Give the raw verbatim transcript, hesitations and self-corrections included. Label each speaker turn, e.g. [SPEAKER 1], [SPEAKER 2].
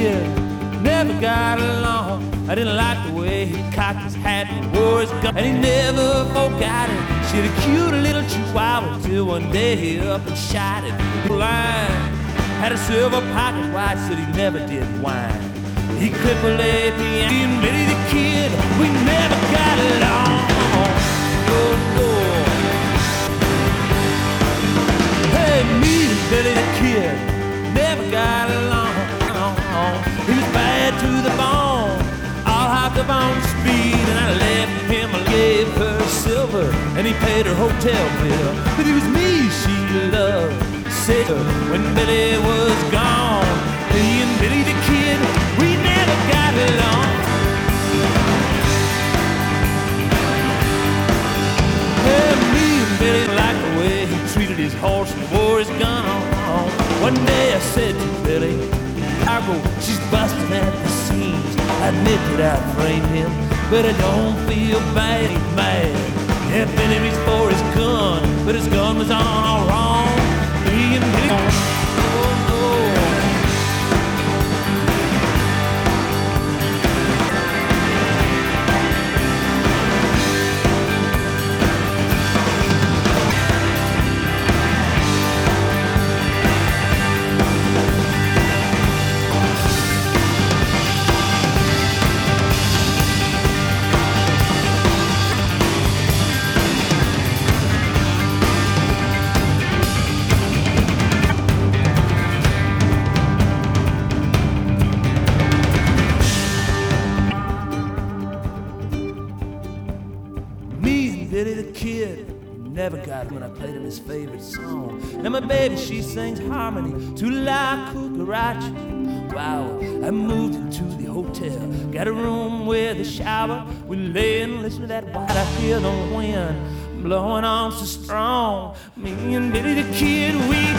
[SPEAKER 1] kid never got along. I didn't like the way he cocked his hat and wore his gun, and he never forgot it. She had a cute little chihuahua till one day he up and shot it. Blind, had a silver pocket watch that he never did whine. He crippled a piano and Billy the Kid, we never got along. Oh, no. Hey, me and Billy the Kid never got along. He was bad to the bone, all hopped up on speed, and I left him, I gave her silver, and he paid her hotel bill. But it was me she loved, sick when Billy was gone. Me and Billy the Kid, we never got along. Well, me and Billy liked the way he treated his horse and wore his gun on. One day I said to Billy, Argo, she's busting at the seams. I admit that I framed him, but I don't feel bad, he's mad. Yeah, Billy reached for his gun, but his gun was on all wrong. Me and Billy, oh no. Billy the Kid never got him when I played him his favorite song. Now my baby, she sings harmony to La Cucaracha. Wow, I moved into the hotel, got a room with a shower. We lay and listen to that white, I hear the wind blowing on so strong. Me and Billy the Kid, we